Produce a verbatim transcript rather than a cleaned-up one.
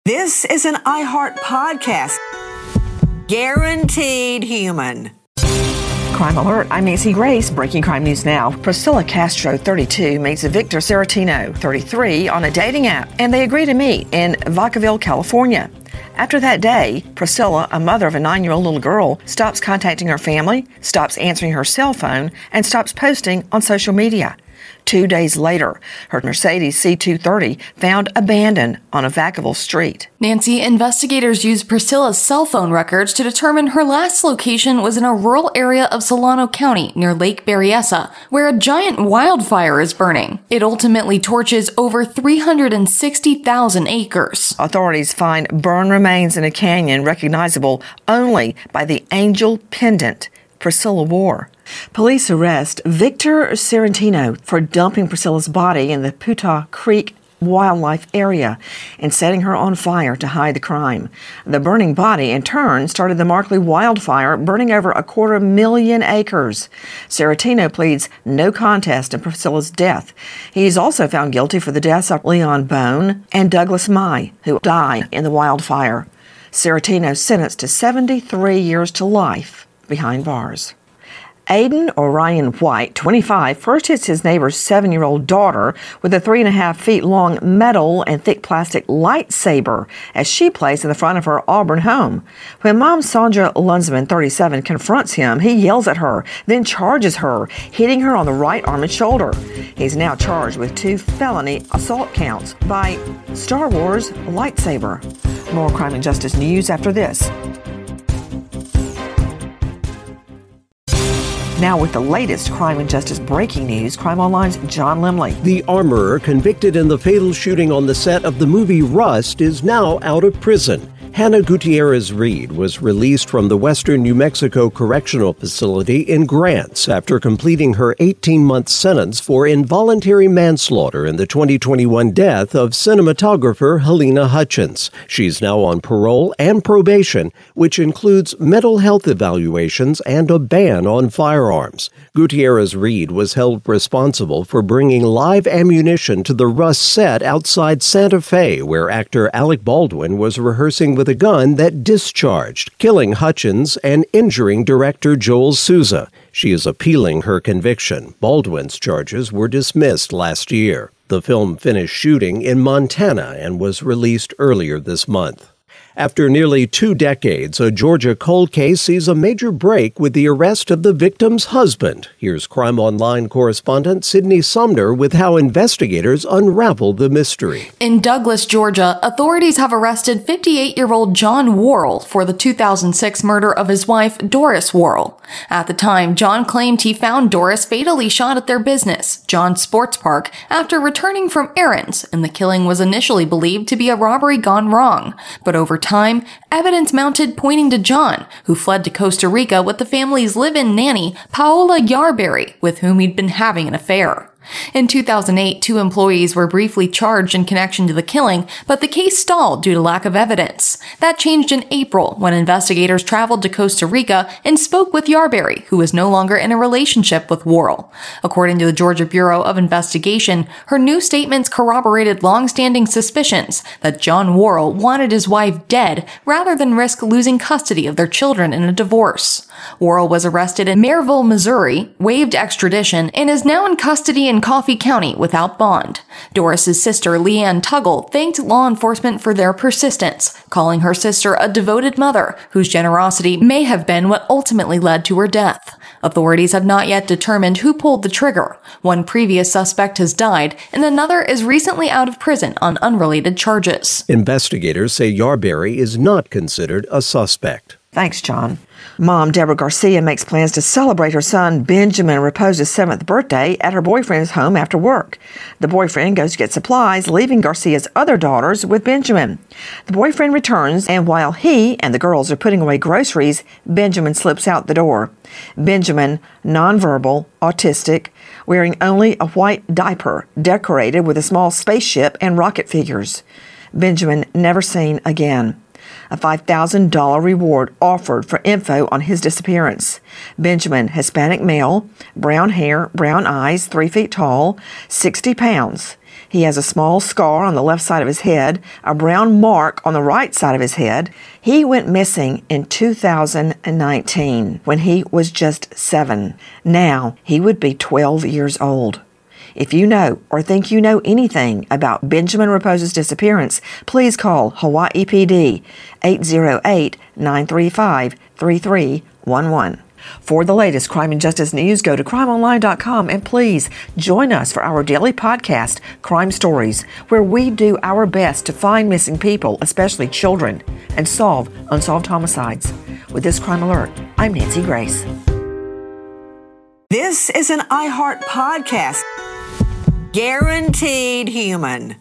This is an iHeart podcast. Guaranteed human. Crime Alert, I'm Nancy Grace. Breaking crime news now. Priscilla Castro, thirty-two, meets Victor Serratino, thirty-three, on a dating app, and they agree to meet in Vacaville, California. After that day, Priscilla, a mother of a nine-year-old little girl, stops contacting her family, stops answering her cell phone, and stops posting on social media. Two days later, her Mercedes C two thirty found abandoned on a Vacaville street. Nancy, investigators used Priscilla's cell phone records to determine her last location was in a rural area of Solano County near Lake Berryessa, where a giant wildfire is burning. It ultimately torches over three hundred sixty thousand acres. Authorities find burned remains in a canyon recognizable only by the angel pendant Priscilla wore. Police arrest Victor Serratino for dumping Priscilla's body in the Putah Creek wildlife area and setting her on fire to hide the crime. The burning body, in turn, started the Markley wildfire, burning over a quarter million acres. Serratino pleads no contest in Priscilla's death. He's also found guilty for the deaths of Leon Bone and Douglas Mai, who died in the wildfire. Serratino sentenced to seventy-three years to life behind bars. Aiden Orion White, twenty-five, first hits his neighbor's seven-year-old daughter with a three and a half feet long metal and thick plastic lightsaber as she plays in the front of her Auburn home. When mom Sandra Lunsman, thirty-seven, confronts him, he yells at her, then charges her, hitting her on the right arm and shoulder. He's now charged with two felony assault counts by Star Wars lightsaber. More crime and justice news after this. Now with the latest crime and justice breaking news, Crime Online's John Limley. The armorer convicted in the fatal shooting on the set of the movie Rust is now out of prison. Hannah Gutierrez-Reed was released from the Western New Mexico Correctional Facility in Grants after completing her eighteen-month sentence for involuntary manslaughter in the twenty twenty-one death of cinematographer Helena Hutchins. She's now on parole and probation, which includes mental health evaluations and a ban on firearms. Gutierrez-Reed was held responsible for bringing live ammunition to the Rust set outside Santa Fe, where actor Alec Baldwin was rehearsing with with a gun that discharged, killing Hutchins and injuring director Joel Souza. She is appealing her conviction. Baldwin's charges were dismissed last year. The film finished shooting in Montana and was released earlier this month. After nearly two decades, a Georgia cold case sees a major break with the arrest of the victim's husband. Here's Crime Online correspondent Sydney Sumner with how investigators unravel the mystery. In Douglas, Georgia, authorities have arrested fifty-eight-year-old John Worrell for the two thousand six murder of his wife, Doris Worrell. At the time, John claimed he found Doris fatally shot at their business, John's Sports Park, after returning from errands, and the killing was initially believed to be a robbery gone wrong. But over time, evidence mounted pointing to John, who fled to Costa Rica with the family's live-in nanny, Paola Yarberry, with whom he'd been having an affair. In two thousand eight, two employees were briefly charged in connection to the killing, but the case stalled due to lack of evidence. That changed in April when investigators traveled to Costa Rica and spoke with Yarberry, who was no longer in a relationship with Worrell. According to the Georgia Bureau of Investigation, her new statements corroborated long-standing suspicions that John Worrell wanted his wife dead rather than risk losing custody of their children in a divorce. Worrell was arrested in Maryville, Missouri, waived extradition, and is now in custody in Coffee County without bond. Doris's sister, Leanne Tuggle, thanked law enforcement for their persistence, calling her sister a devoted mother whose generosity may have been what ultimately led to her death. Authorities have not yet determined who pulled the trigger. One previous suspect has died, and another is recently out of prison on unrelated charges. Investigators say Yarberry is not considered a suspect. Thanks, John. Mom Deborah Garcia makes plans to celebrate her son Benjamin Raposa's seventh birthday at her boyfriend's home after work. The boyfriend goes to get supplies, leaving Garcia's other daughters with Benjamin. The boyfriend returns, and while he and the girls are putting away groceries, Benjamin slips out the door. Benjamin, nonverbal, autistic, wearing only a white diaper, decorated with a small spaceship and rocket figures. Benjamin never seen again. A five thousand dollars reward offered for info on his disappearance. Benjamin, Hispanic male, brown hair, brown eyes, three feet tall, sixty pounds. He has a small scar on the left side of his head, a brown mark on the right side of his head. He went missing in two thousand nineteen when he was just seven. Now he would be twelve years old. If you know or think you know anything about Benjamin Raposa's disappearance, please call Hawaii P D eight zero eight, nine three five, three three one one. For the latest crime and justice news, go to crime online dot com and please join us for our daily podcast, Crime Stories, where we do our best to find missing people, especially children, and solve unsolved homicides. With this Crime Alert, I'm Nancy Grace. This is an iHeart podcast. Guaranteed human.